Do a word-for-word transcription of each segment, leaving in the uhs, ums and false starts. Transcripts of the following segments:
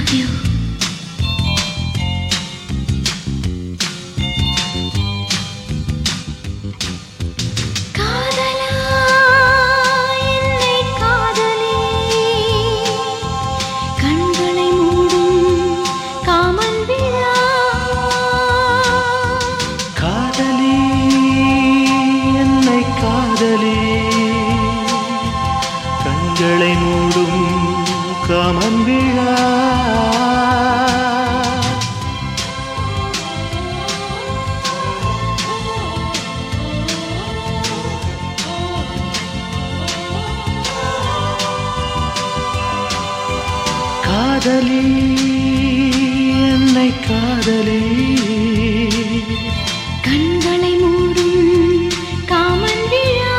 you. காதலா என்னை காதலே கண்களை மூடும் காமன் விழா காதலி என்னை காதலே கண்களை மூடும் காமன் விழா காதலி என்னை காதலே கண்களை மூடும் காமன் விழா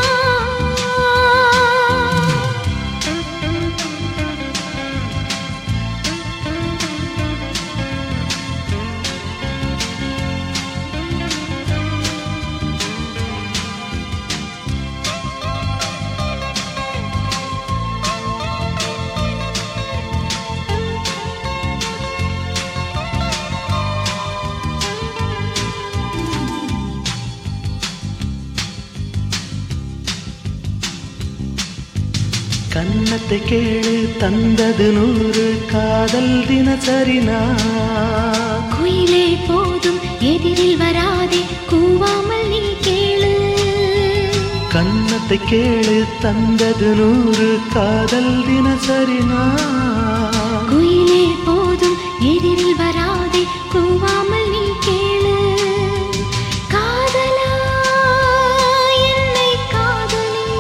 கன்னத்தை கேளு தந்தது நூறு காதல் தினசரி நான் குயிலே போதும் எதிரில் வராதே கூவாமல் நீ கேளு கன்னத்தை கேளு தந்தது நூறு காதல் தினசரி நான் குயிலே போதும் எதிரில் வராதே கூவாமல் நீ கேளு காதலா என்னை காதலே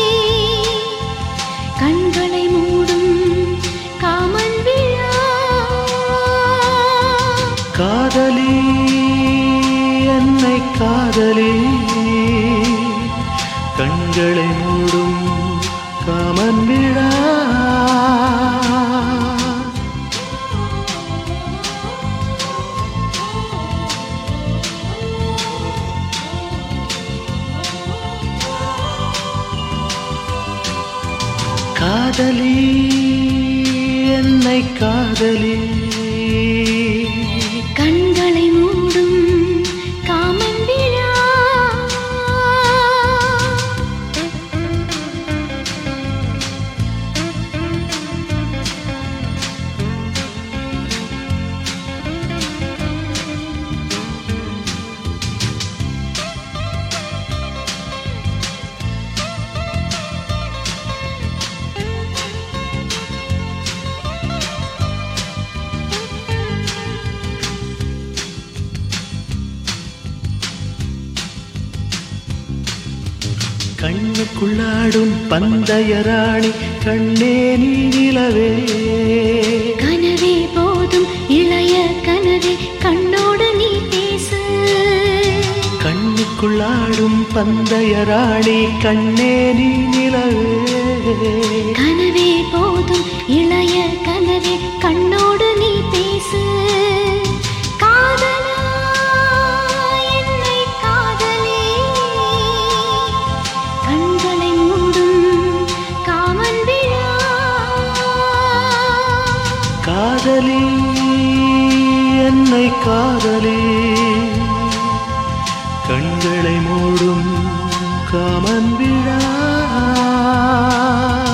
கண்களை மூடும் காமன் விழா காதலி என்னை காதலி கண்களை மூடும் காமன் விழா காதலி என்னை காதலி கண்களை மூடும் காமன் விழா கண்ணுக்குள்ளாடும் பந்தயராணி கண்ணே நீ நிலவே கனவே போதும் இளைய கனவே கண்ணோடு நீ பேசு கண்ணுக்குள்ளாடும் பந்தயராணி கண்ணே நீ நிலவே கனவே போதும் இளைய கனவே கண்ணோடு நீ பேசு காதலா என்னை காதலே கண்களை மூடும் காமன் விழா காதலி என்னை காதலி கண்களை மூடும் காமன் விழா